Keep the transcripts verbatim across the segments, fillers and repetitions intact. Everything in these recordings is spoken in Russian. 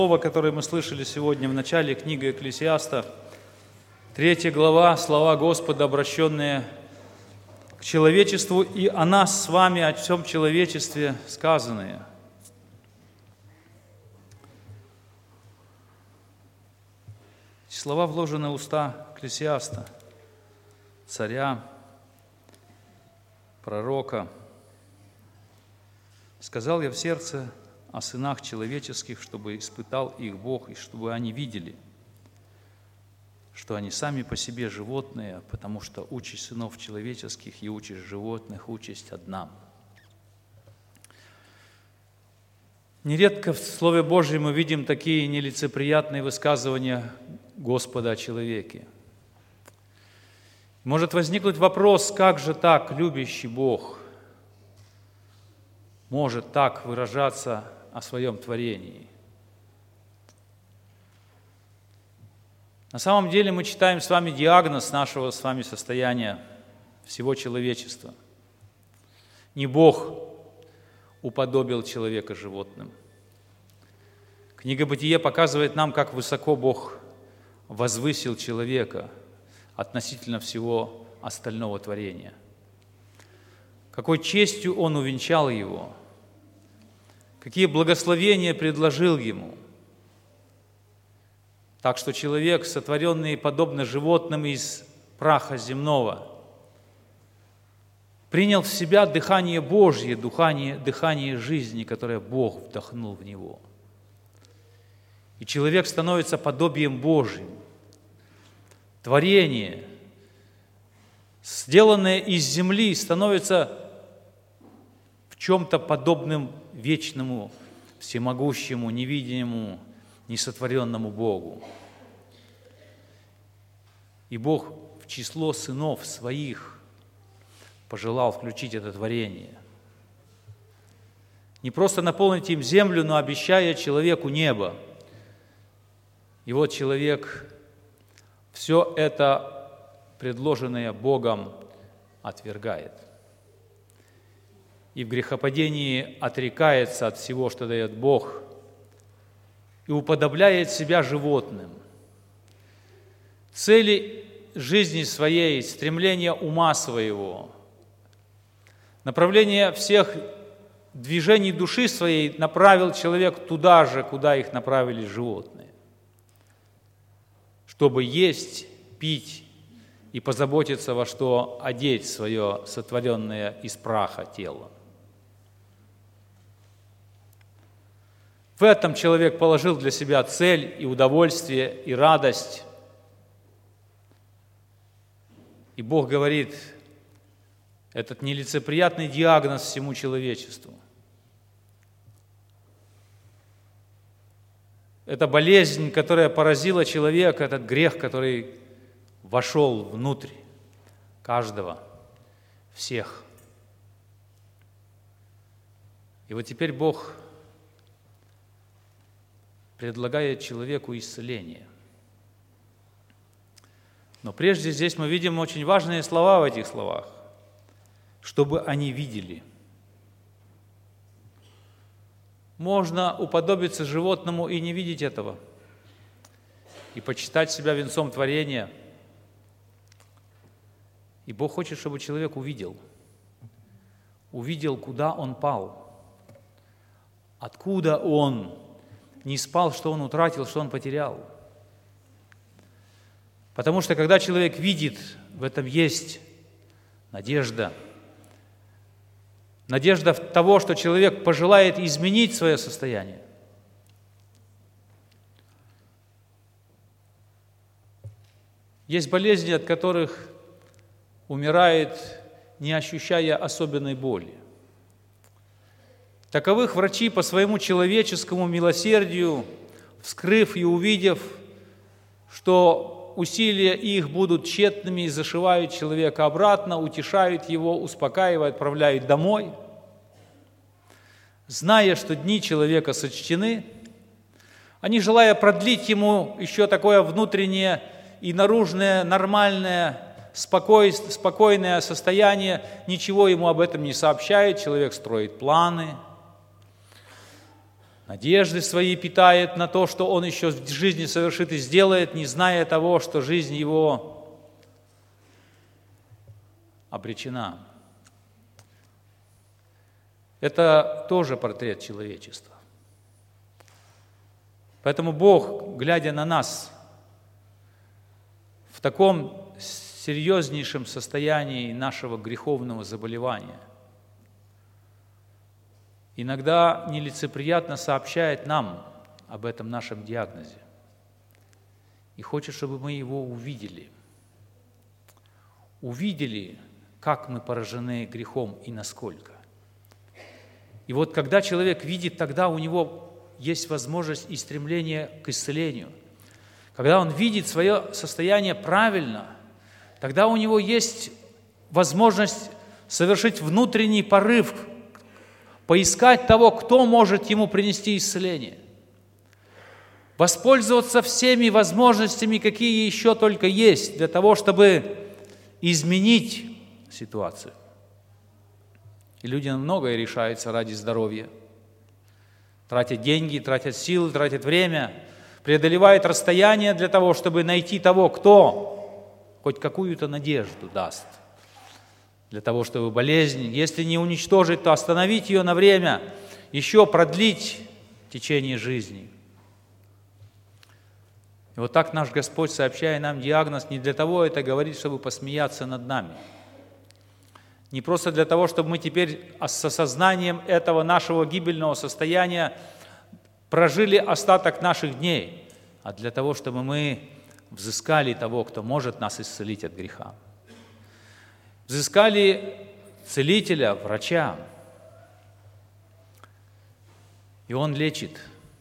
Слово, которое мы слышали сегодня в начале книги Экклесиаста, третья глава, слова Господа, обращенные к человечеству, и о нас с вами, о всем человечестве сказанные. Эти слова вложены в уста Экклесиаста, царя, пророка. «Сказал я в сердце о сынах человеческих, чтобы испытал их Бог, и чтобы они видели, что они сами по себе животные, потому что участь сынов человеческих и участь животных, участь одна». Нередко в Слове Божьем мы видим такие нелицеприятные высказывания Господа о человеке. Может возникнуть вопрос, как же так любящий Бог может так выражаться о своем творении? На самом деле мы читаем с вами диагноз нашего с вами состояния всего человечества. Не Бог уподобил человека животным. Книга Бытие показывает нам, как высоко Бог возвысил человека относительно всего остального творения. Какой честью Он увенчал его, какие благословения предложил ему. Так что человек, сотворенный подобно животным из праха земного, принял в себя дыхание Божье, дыхание, дыхание жизни, которое Бог вдохнул в него. И человек становится подобием Божьим. Творение, сделанное из земли, становится в чем-то подобным вечному, всемогущему, невидимому, несотворенному Богу. И Бог в число сынов своих пожелал включить это творение. Не просто наполнить им землю, но обещая человеку небо. И вот человек все это, предложенное Богом, отвергает. И в грехопадении отрекается от всего, что дает Бог, и уподобляет себя животным. Цели жизни своей, стремления ума своего, направление всех движений души своей направил человек туда же, куда их направили животные, чтобы есть, пить и позаботиться, во что одеть свое сотворенное из праха тело. В этом человек положил для себя цель и удовольствие, и радость. И Бог говорит, этот нелицеприятный диагноз всему человечеству. Это болезнь, которая поразила человека, этот грех, который вошел внутрь каждого, всех. И вот теперь Бог предлагает человеку исцеление. Но прежде здесь мы видим очень важные слова в этих словах, чтобы они видели. Можно уподобиться животному и не видеть этого, и почитать себя венцом творения. И Бог хочет, чтобы человек увидел, увидел, куда он пал, откуда он не спал, что он утратил, что он потерял. Потому что когда человек видит, в этом есть надежда. Надежда того, что человек пожелает изменить свое состояние. Есть болезни, от которых умирает, не ощущая особенной боли. Таковых врачи по своему человеческому милосердию, вскрыв и увидев, что усилия их будут тщетными, зашивают человека обратно, утешают его, успокаивают, отправляют домой. Зная, что дни человека сочтены, они, желая продлить ему еще такое внутреннее и наружное, нормальное, спокойное состояние, ничего ему об этом не сообщают, человек строит планы, надежды свои питает на то, что он еще в жизни совершит и сделает, не зная того, что жизнь его обречена. Это тоже портрет человечества. Поэтому Бог, глядя на нас в таком серьезнейшем состоянии нашего греховного заболевания, иногда нелицеприятно сообщает нам об этом нашем диагнозе и хочет, чтобы мы его увидели. Увидели, как мы поражены грехом и насколько. И вот когда человек видит, тогда у него есть возможность и стремление к исцелению. Когда он видит свое состояние правильно, тогда у него есть возможность совершить внутренний порыв, поискать того, кто может ему принести исцеление. Воспользоваться всеми возможностями, какие еще только есть, для того, чтобы изменить ситуацию. И люди на многое решаются ради здоровья. Тратят деньги, тратят силы, тратят время, преодолевают расстояние для того, чтобы найти того, кто хоть какую-то надежду даст. Для того, чтобы болезнь, если не уничтожить, то остановить ее на время, еще продлить течение жизни. И вот так наш Господь, сообщая нам диагноз, не для того это говорит, чтобы посмеяться над нами. Не просто для того, чтобы мы теперь с осознанием этого нашего гибельного состояния прожили остаток наших дней, а для того, чтобы мы взыскали того, кто может нас исцелить от греха. Взыскали целителя, врача, и он лечит.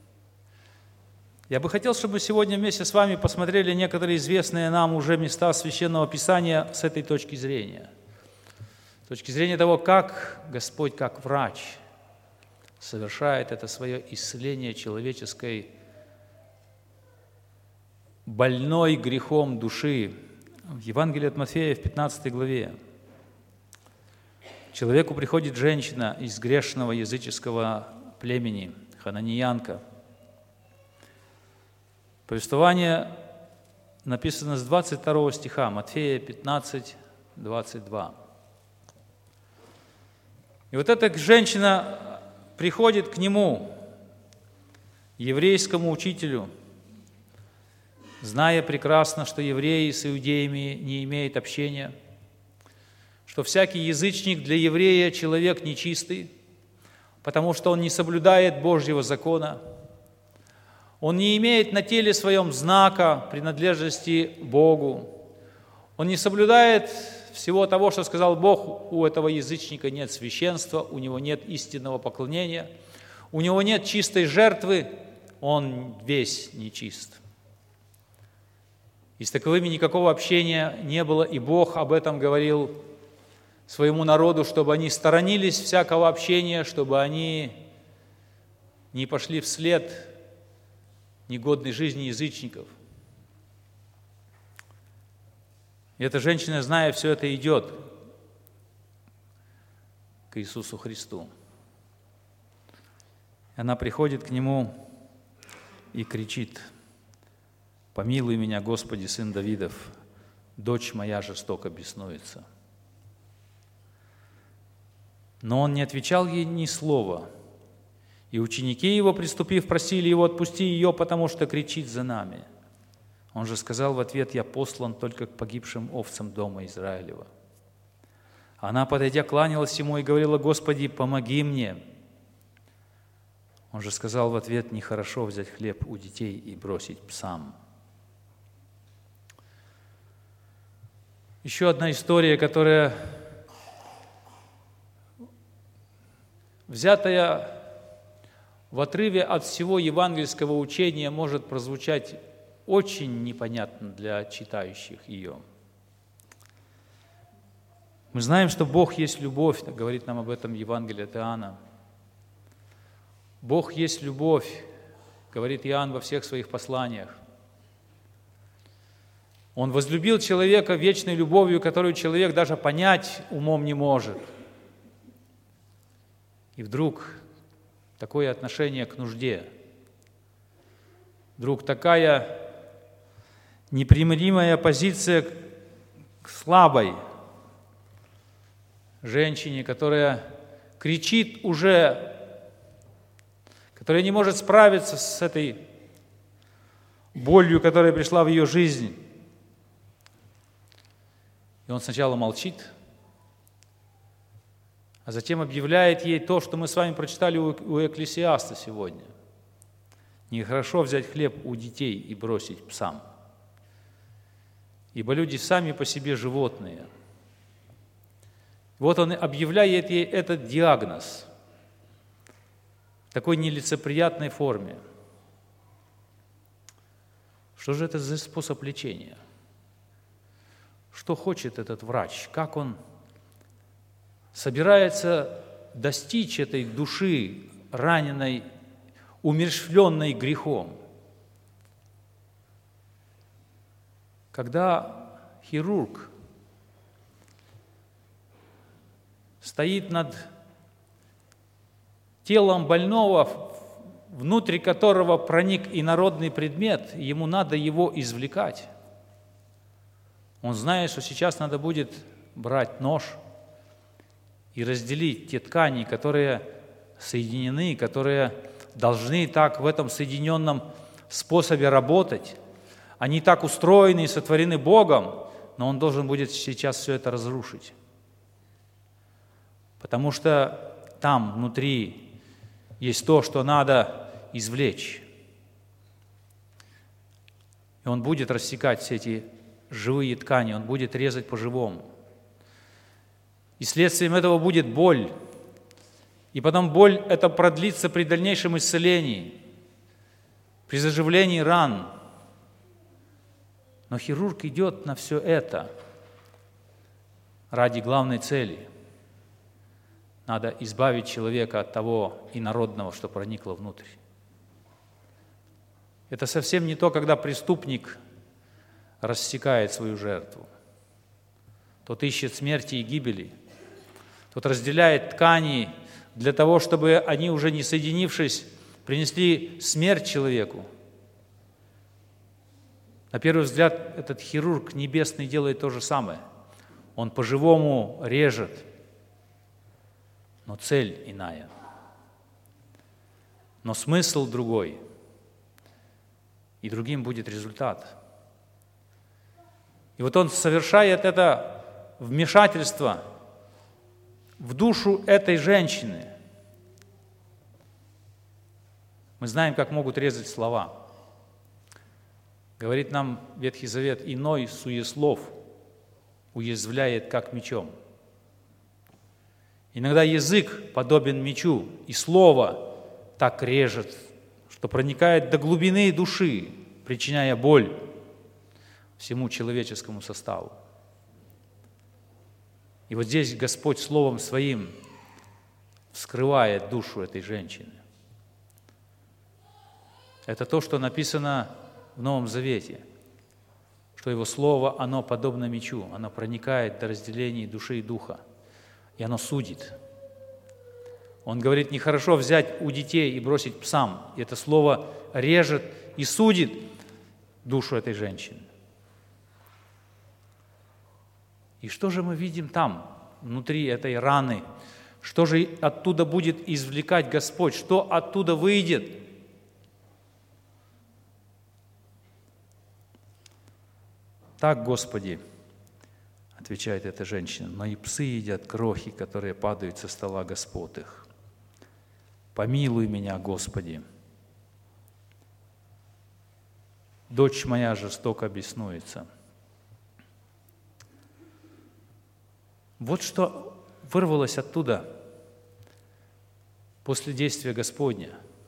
Я бы хотел, чтобы мы сегодня вместе с вами посмотрели некоторые известные нам уже места Священного Писания с этой точки зрения. С точки зрения того, как Господь, как врач, совершает это свое исцеление человеческой больной грехом души. В Евангелии от Матфея в пятнадцатой главе. К человеку приходит женщина из грешного языческого племени, хананиянка. Повествование написано с двадцать второго стиха, Матфея пятнадцать, двадцать два. И вот эта женщина приходит к нему, еврейскому учителю, зная прекрасно, что евреи с иудеями не имеют общения, что всякий язычник для еврея человек нечистый, потому что он не соблюдает Божьего закона, он не имеет на теле своем знака принадлежности Богу, он не соблюдает всего того, что сказал Бог, у этого язычника нет священства, у него нет истинного поклонения, у него нет чистой жертвы, он весь нечист. И с таковыми никакого общения не было, и Бог об этом говорил своему народу, чтобы они сторонились всякого общения, чтобы они не пошли вслед негодной жизни язычников. И эта женщина, зная все это, идет к Иисусу Христу. Она приходит к Нему и кричит: «Помилуй меня, Господи, Сын Давидов, дочь моя жестоко беснуется». Но Он не отвечал ей ни слова, и ученики Его, приступив, просили Его: «Отпусти ее, потому что кричит за нами». Он же сказал в ответ: «Я послан только к погибшим овцам дома Израилева». Она, подойдя, кланялась Ему и говорила: «Господи, помоги мне». Он же сказал в ответ: «Нехорошо взять хлеб у детей и бросить псам». Еще одна история, которая, взятая в отрыве от всего евангельского учения, может прозвучать очень непонятно для читающих ее. Мы знаем, что Бог есть любовь, так говорит нам об этом Евангелие от Иоанна. Бог есть любовь, говорит Иоанн во всех своих посланиях. Он возлюбил человека вечной любовью, которую человек даже понять умом не может. И вдруг такое отношение к нужде. Вдруг такая непримиримая позиция к слабой женщине, которая кричит уже, которая не может справиться с этой болью, которая пришла в ее жизнь. И он сначала молчит, а затем объявляет ей то, что мы с вами прочитали у Экклесиаста сегодня. Нехорошо взять хлеб у детей и бросить псам, ибо люди сами по себе животные. Вот он объявляет ей этот диагноз в такой нелицеприятной форме. Что же это за способ лечения? Что хочет этот врач? Как он собирается достичь этой души, раненой, умерщвленной грехом? Когда хирург стоит над телом больного, внутри которого проник инородный предмет, ему надо его извлекать. Он знает, что сейчас надо будет брать нож и разделить те ткани, которые соединены, которые должны так в этом соединенном способе работать. Они так устроены и сотворены Богом, но он должен будет сейчас все это разрушить. Потому что там внутри есть то, что надо извлечь. И он будет рассекать все эти живые ткани, он будет резать по-живому. И следствием этого будет боль. И потом боль это продлится при дальнейшем исцелении, при заживлении ран. Но хирург идет на все это ради главной цели. Надо избавить человека от того инородного, что проникло внутрь. Это совсем не то, когда преступник рассекает свою жертву. Тот ищет смерти и гибели. Тот разделяет ткани для того, чтобы они, уже не соединившись, принесли смерть человеку. На первый взгляд, этот хирург небесный делает то же самое. Он по-живому режет, но цель иная. Но смысл другой, и другим будет результат. И вот он совершает это вмешательство в душу этой женщины. Мы знаем, как могут резать слова. Говорит нам Ветхий Завет: иной суеслов уязвляет, как мечом. Иногда язык подобен мечу, и слово так режет, что проникает до глубины души, причиняя боль всему человеческому составу. И вот здесь Господь Словом Своим вскрывает душу этой женщины. Это то, что написано в Новом Завете, что Его Слово, оно подобно мечу, оно проникает до разделения души и духа, и оно судит. Он говорит, нехорошо взять у детей и бросить псам. И это слово режет и судит душу этой женщины. И что же мы видим там, внутри этой раны? Что же оттуда будет извлекать Господь? Что оттуда выйдет? Так, Господи, отвечает эта женщина, но и псы едят крохи, которые падают со стола господ их. Помилуй меня, Господи. Дочь моя жестоко беснуется. Вот что вырвалось оттуда после действия Господня.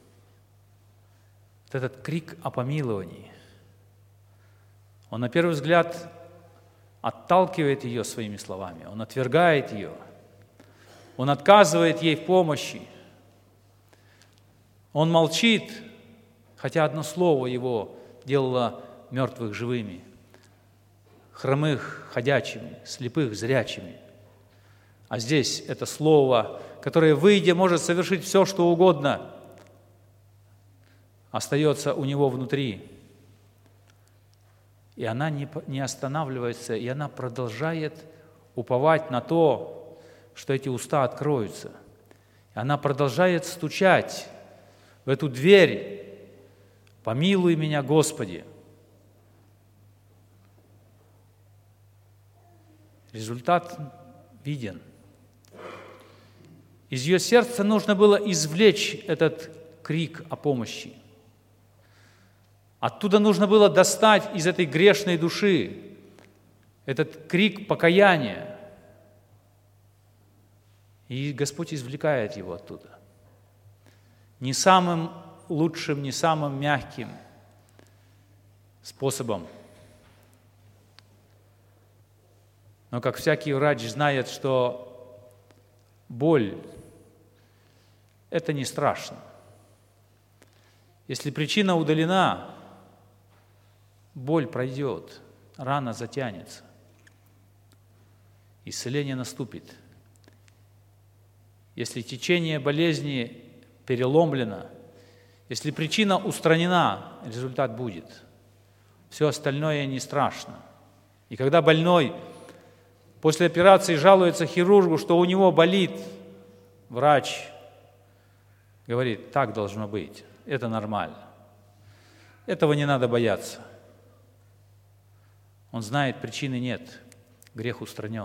Вот этот крик о помиловании. Он на первый взгляд отталкивает ее своими словами, он отвергает ее, он отказывает ей в помощи, он молчит, хотя одно слово его делало мертвых живыми, хромых ходячими, слепых зрячими. А здесь это слово, которое, выйдя, может совершить все, что угодно, остается у него внутри. И она не, не останавливается, и она продолжает уповать на то, что эти уста откроются. И она продолжает стучать в эту дверь: «Помилуй меня, Господи». Результат виден. Из ее сердца нужно было извлечь этот крик о помощи. Оттуда нужно было достать из этой грешной души этот крик покаяния. И Господь извлекает его оттуда. Не самым лучшим, не самым мягким способом. Но как всякий врач знает, что боль – это не страшно. Если причина удалена, боль пройдет, рана затянется, исцеление наступит. Если течение болезни переломлено, если причина устранена, результат будет. Все остальное не страшно. И когда больной после операции жалуется хирургу, что у него болит, врач говорит: так должно быть, это нормально. Этого не надо бояться. Он знает, причины нет, грех устранен.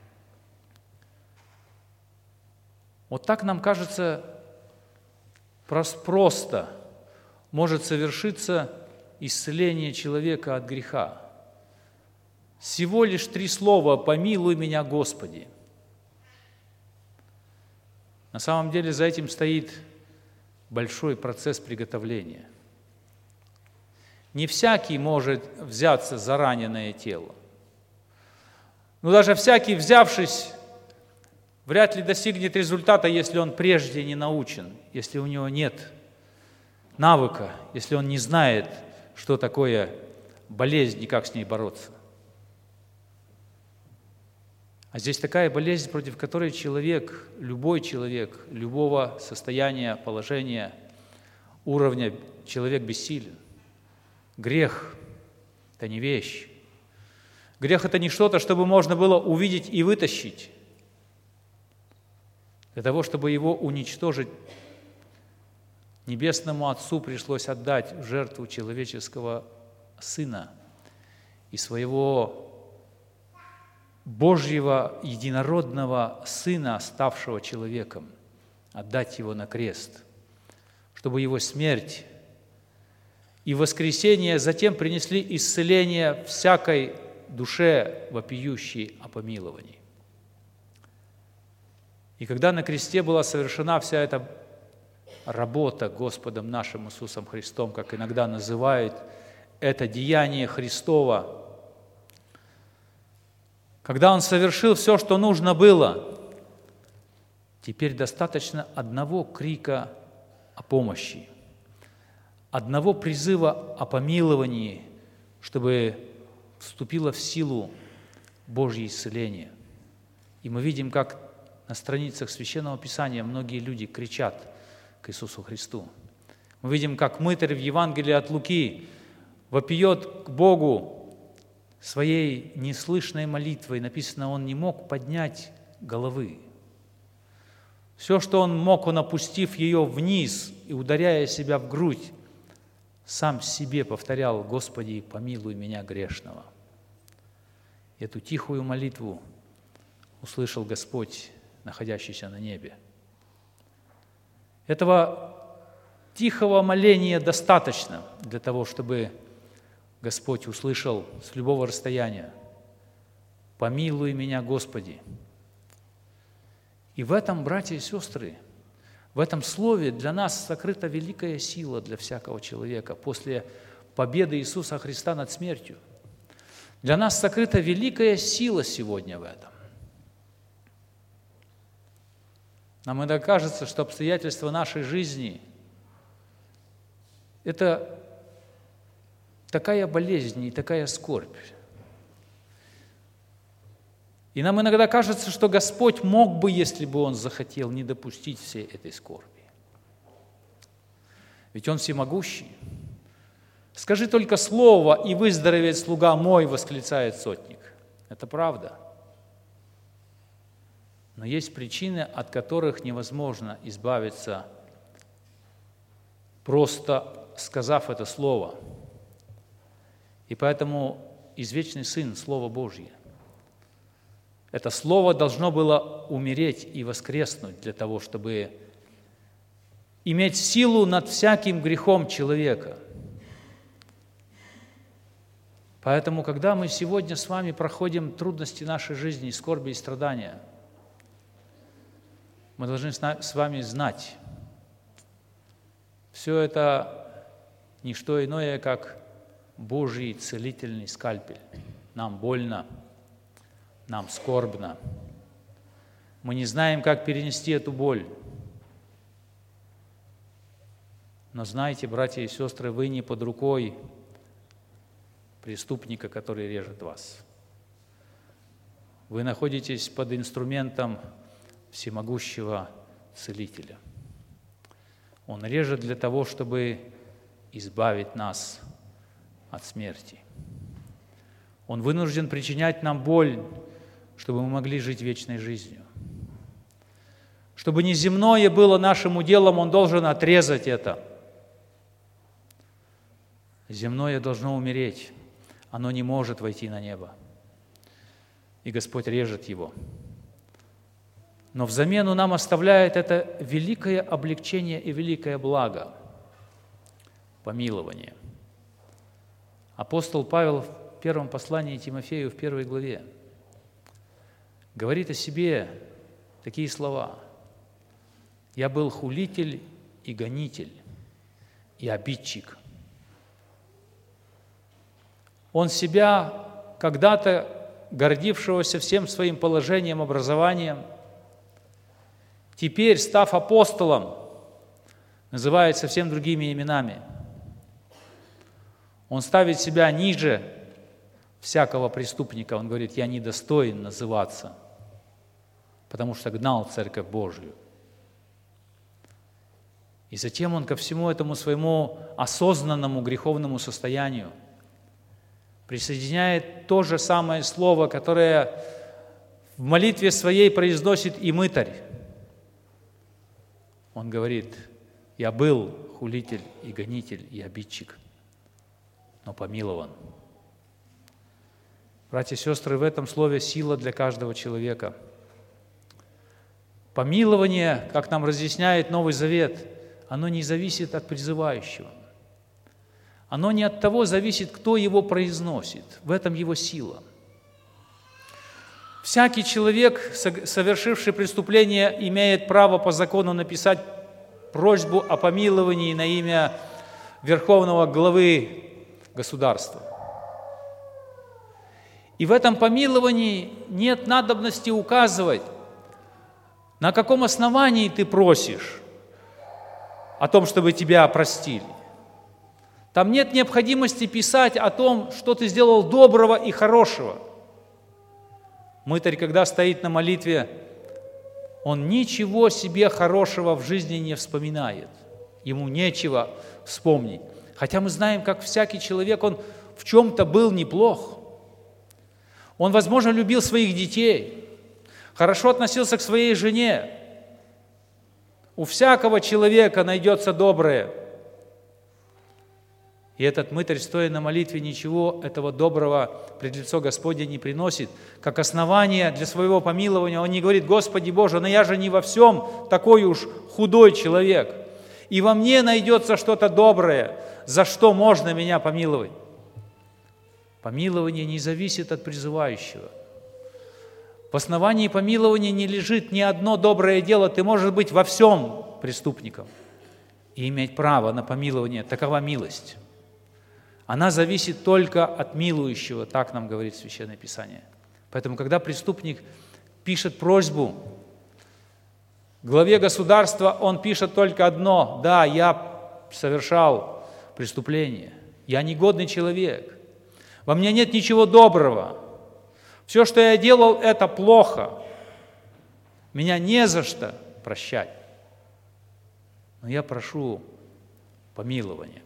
Вот так нам кажется, просто может совершиться исцеление человека от греха. Всего лишь три слова: «Помилуй меня, Господи». На самом деле за этим стоит большой процесс приготовления. Не всякий может взяться за раненое тело. Но даже всякий, взявшись, вряд ли достигнет результата, если он прежде не научен, если у него нет навыка, если он не знает, что такое болезнь и как с ней бороться. А здесь такая болезнь, против которой человек, любой человек, любого состояния, положения, уровня, человек бессилен. Грех – это не вещь. Грех – это не что-то, чтобы можно было увидеть и вытащить. Для того, чтобы его уничтожить, Небесному Отцу пришлось отдать в жертву человеческого Сына и своего Божьего единородного Сына, ставшего человеком, отдать Его на крест, чтобы Его смерть и воскресение затем принесли исцеление всякой душе, вопиющей о помиловании. И когда на кресте была совершена вся эта работа Господом нашим Иисусом Христом, как иногда называют это деяние Христово, когда Он совершил все, что нужно было, теперь достаточно одного крика о помощи, одного призыва о помиловании, чтобы вступило в силу Божье исцеление. И мы видим, как на страницах Священного Писания многие люди кричат к Иисусу Христу. Мы видим, как мытарь в Евангелии от Луки вопиет к Богу своей неслышной молитвой. Написано, он не мог поднять головы. Все, что он мог, он, опустив ее вниз и ударяя себя в грудь, сам себе повторял: «Господи, помилуй меня, грешного». Эту тихую молитву услышал Господь, находящийся на небе. Этого тихого моления достаточно для того, чтобы Господь услышал с любого расстояния: «Помилуй меня, Господи». И в этом, братья и сестры, в этом слове для нас сокрыта великая сила для всякого человека после победы Иисуса Христа над смертью. Для нас сокрыта великая сила сегодня в этом. Нам иногда кажется, что обстоятельства нашей жизни – это такая болезнь и такая скорбь. И нам иногда кажется, что Господь мог бы, если бы Он захотел, не допустить всей этой скорби. Ведь Он всемогущий. «Скажи только слово, и выздоровеет слуга мой», восклицает сотник. Это правда. Но есть причины, от которых невозможно избавиться, просто сказав это слово. И поэтому извечный Сын, Слово Божье, это Слово должно было умереть и воскреснуть для того, чтобы иметь силу над всяким грехом человека. Поэтому, когда мы сегодня с вами проходим трудности нашей жизни, скорби и страдания, мы должны с вами знать, все это не что иное, как Божий целительный скальпель. Нам больно, нам скорбно. Мы не знаем, как перенести эту боль. Но знайте, братья и сестры, вы не под рукой преступника, который режет вас. Вы находитесь под инструментом всемогущего Целителя. Он режет для того, чтобы избавить нас от смерти. Он вынужден причинять нам боль, чтобы мы могли жить вечной жизнью. Чтобы не земное было нашим уделом, Он должен отрезать это. Земное должно умереть. Оно не может войти на небо. И Господь режет его. Но взамен Он нам оставляет это великое облегчение и великое благо – помилование. Апостол Павел в первом послании Тимофею, в первой главе, говорит о себе такие слова: «Я был хулитель и гонитель, и обидчик». Он себя, когда-то гордившегося всем своим положением, образованием, теперь, став апостолом, называет совсем другими именами. Он ставит себя ниже всякого преступника. Он говорит: «Я недостоин называться, потому что гнал Церковь Божию». И затем он ко всему этому своему осознанному греховному состоянию присоединяет то же самое слово, которое в молитве своей произносит и мытарь. Он говорит: «Я был хулитель и гонитель и обидчик, но помилован». Братья и сестры, в этом слове сила для каждого человека. Помилование, как нам разъясняет Новый Завет, оно не зависит от призывающего. Оно не от того зависит, кто его произносит. В этом его сила. Всякий человек, совершивший преступление, имеет право по закону написать просьбу о помиловании на имя верховного главы государства. И в этом помиловании нет надобности указывать, на каком основании ты просишь о том, чтобы тебя простили. Там нет необходимости писать о том, что ты сделал доброго и хорошего. Мытарь, когда стоит на молитве, он ничего себе хорошего в жизни не вспоминает. Ему нечего вспомнить. Хотя мы знаем, как всякий человек, он в чем-то был неплох. Он, возможно, любил своих детей, хорошо относился к своей жене. У всякого человека найдется доброе. И этот мытарь, стоя на молитве, ничего этого доброго пред лицо Господне не приносит. Как основание для своего помилования он не говорит: «Господи Боже, но я же не во всем такой уж худой человек, и во мне найдется что-то доброе, за что можно меня помиловать». Помилование не зависит от призывающего. В основании помилования не лежит ни одно доброе дело. Ты можешь быть во всем преступником и иметь право на помилование. Такова милость. Она зависит только от милующего, так нам говорит Священное Писание. Поэтому, когда преступник пишет просьбу главе государства, он пишет только одно: «Да, я совершал преступление, я негодный человек, во мне нет ничего доброго, все, что я делал, это плохо, меня не за что прощать, но я прошу помилование.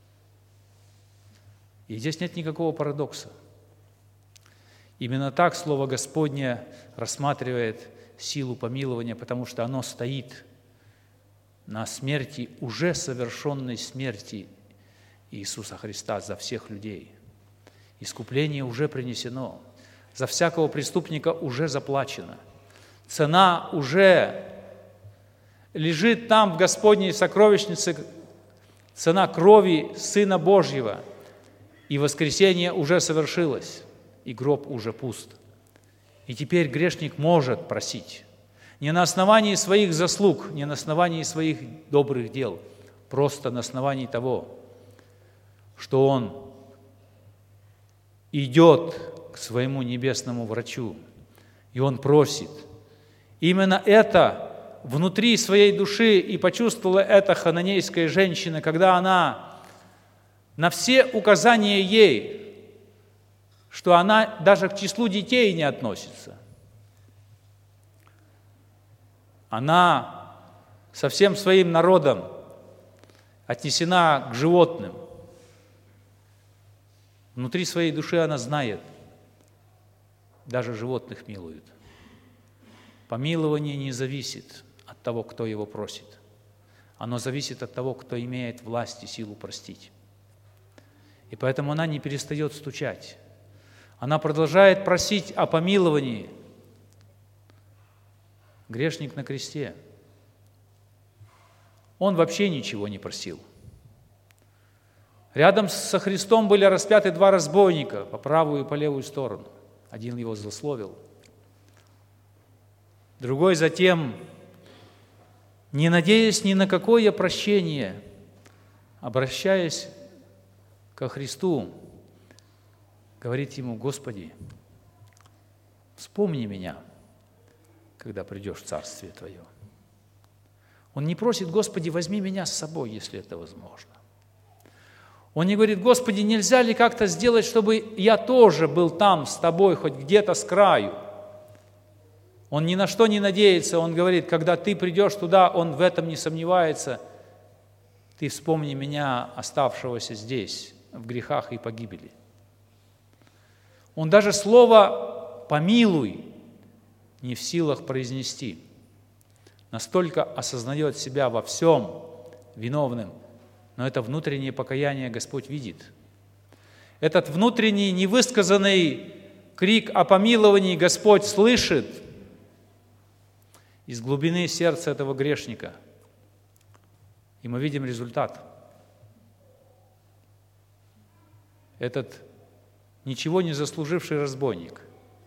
И здесь нет никакого парадокса. Именно так Слово Господне рассматривает силу помилования, потому что оно стоит на смерти, уже совершенной смерти Иисуса Христа за всех людей. Искупление уже принесено, за всякого преступника уже заплачено. Цена уже лежит там в Господней сокровищнице, цена крови Сына Божьего, и воскресение уже совершилось, и гроб уже пуст. И теперь грешник может просить. Не на основании своих заслуг, не на основании своих добрых дел, просто на основании того, что он идет к своему небесному врачу, и он просит. Именно это внутри своей души и почувствовала эта хананейская женщина, когда она на все указания ей, что она даже к числу детей не относится. Она со всем своим народом отнесена к животным. Внутри своей души она знает, даже животных милуют. Помилование не зависит от того, кто его просит. Оно зависит от того, кто имеет власть и силу простить. И поэтому она не перестает стучать. Она продолжает просить о помиловании. Грешник на кресте. Он вообще ничего не просил. Рядом со Христом были распяты два разбойника по правую и по левую сторону. Один его злословил. Другой затем, не надеясь ни на какое прощение, обращаясь ко Христу, говорит ему: «Господи, вспомни меня, когда придешь в Царствие Твое». Он не просит: «Господи, возьми меня с собой, если это возможно». Он не говорит: «Господи, нельзя ли как-то сделать, чтобы я тоже был там с Тобой, хоть где-то с краю?» Он ни на что не надеется. Он говорит: когда Ты придешь туда, он в этом не сомневается. Ты вспомни меня, оставшегося здесь, в грехах и погибели. Он даже слово «помилуй» не в силах произнести. Настолько осознает себя во всем виновным, но это внутреннее покаяние Господь видит. Этот внутренний невысказанный крик о помиловании Господь слышит из глубины сердца этого грешника. И мы видим результат. Этот ничего не заслуживший разбойник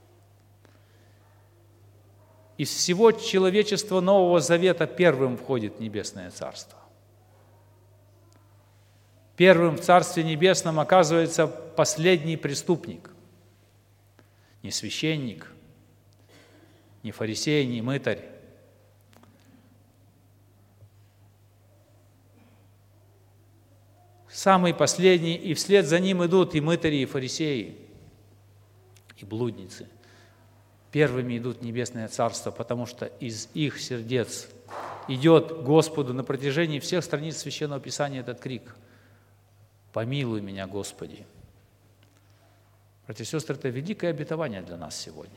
из всего человечества Нового Завета первым входит в Небесное Царство. Первым в Царстве Небесном оказывается последний преступник. Не священник, не фарисей, не мытарь. Самый последний, и вслед за ним идут и мытари, и фарисеи, и блудницы. Первыми идут в Небесное Царство, потому что из их сердец идет Господу на протяжении всех страниц Священного Писания этот крик: «Помилуй меня, Господи». Братья и сестры, это великое обетование для нас сегодня.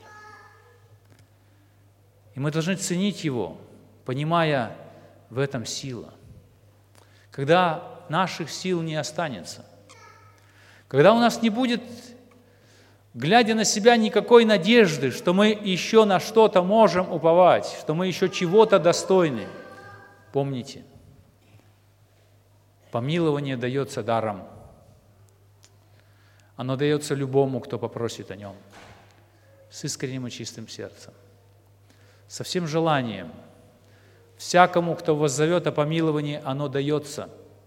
И мы должны ценить его, понимая в этом сила. Когда наших сил не останется, когда у нас не будет, глядя на себя, никакой надежды, что мы еще на что-то можем уповать, что мы еще чего-то достойны, помните, помилование дается даром. Оно дается любому, кто попросит о нем, с искренним и чистым сердцем, со всем желанием. Всякому, кто воззовет о помиловании, оно дается,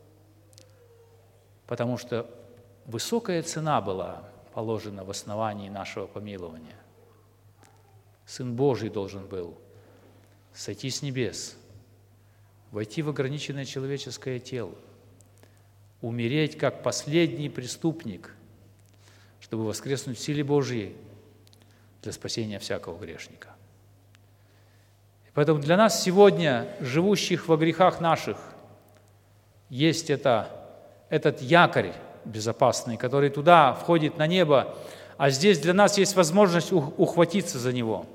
потому что высокая цена была положена в основании нашего помилования. Сын Божий должен был сойти с небес, войти в ограниченное человеческое тело, умереть как последний преступник, чтобы воскреснуть в силе Божьей для спасения всякого грешника. И поэтому для нас сегодня, живущих во грехах наших, есть это, этот якорь безопасный, который туда входит на небо, а здесь для нас есть возможность ухватиться за него.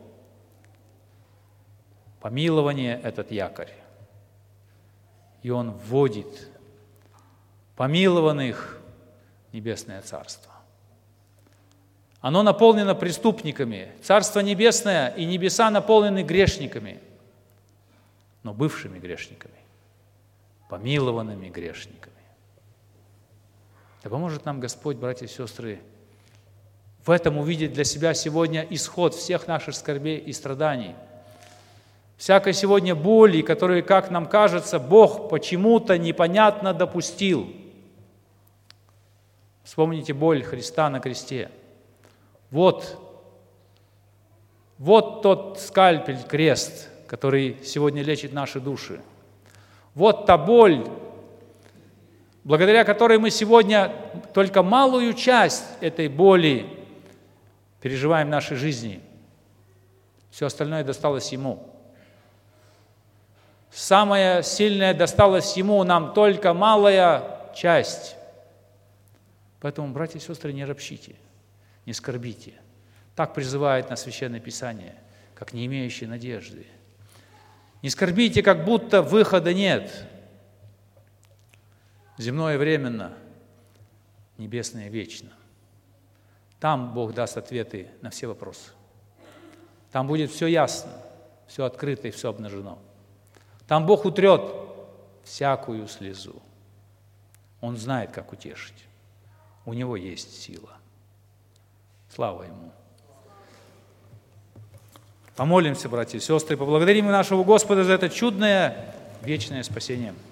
Помилование – этот якорь. И он вводит помилованных в Небесное Царство. Оно наполнено преступниками. Царство Небесное и небеса наполнены грешниками, но бывшими грешниками, помилованными грешниками. Да поможет нам Господь, братья и сестры, в этом увидеть для себя сегодня исход всех наших скорбей и страданий. Всякой сегодня боли, которые, как нам кажется, Бог почему-то непонятно допустил. Вспомните боль Христа на кресте. Вот, вот тот скальпель, крест, который сегодня лечит наши души. Вот та боль, благодаря которой мы сегодня только малую часть этой боли переживаем в нашей жизни. Все остальное досталось Ему. Самое сильное досталось Ему, нам только малая часть. Поэтому, братья и сестры, не ропщите, не скорбите. Так призывает нас Священное Писание, как не имеющие надежды. Не скорбите, как будто выхода нет. Земное временно, небесное вечно. Там Бог даст ответы на все вопросы. Там будет все ясно, все открыто и все обнажено. Там Бог утрет всякую слезу. Он знает, как утешить. У Него есть сила. Слава Ему. Помолимся, братья и сестры, поблагодарим нашего Господа за это чудное вечное спасение.